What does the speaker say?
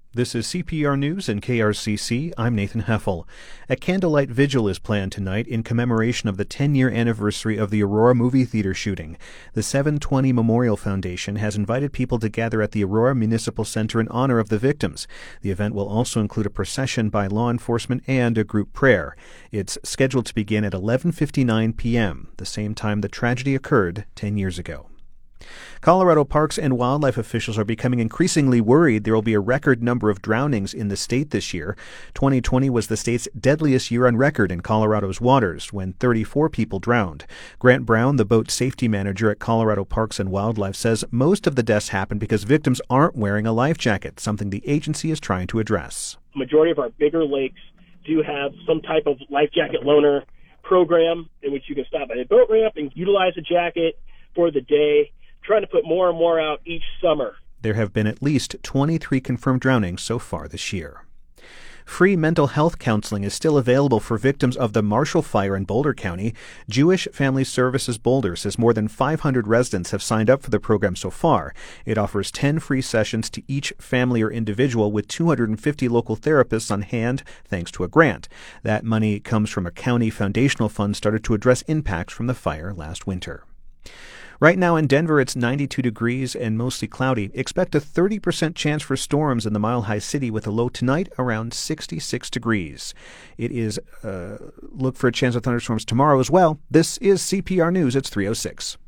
This is CPR News and KRCC. I'm Nathan Heffel. A candlelight vigil is planned tonight in commemoration of the 10-year anniversary of the Aurora movie theater shooting. The 720 Memorial Foundation has invited people to gather at the Aurora Municipal Center in honor of the victims. The event will also include a procession by law enforcement and a group prayer. It's scheduled to begin at 11:59 p.m., the same time the tragedy occurred 10 years ago. Colorado parks and wildlife officials are becoming increasingly worried there will be a record number of drownings in the state this year. 2020 was the state's deadliest year on record in Colorado's waters, when 34 people drowned. Grant Brown, the boat safety manager at Colorado Parks and Wildlife, says most of the deaths happen because victims aren't wearing a life jacket, something the agency is trying to address. The majority of our bigger lakes do have some type of life jacket loaner program in which you can stop at a boat ramp and utilize a jacket for the day. Trying to put more and more out each summer. There have been at least 23 confirmed drownings so far this year. Free mental health counseling is still available for victims of the Marshall Fire in Boulder County. Jewish Family Services Boulder says more than 500 residents have signed up for the program so far. It offers 10 free sessions to each family or individual with 250 local therapists on hand thanks to a grant. That money comes from a county foundational fund started to address impacts from the fire last winter. Right now in Denver, it's 92 degrees and mostly cloudy. Expect a 30% chance for storms in the Mile High City with a low tonight around 66 degrees. It is look for a chance of thunderstorms tomorrow as well. This is CPR News. It's 3:06.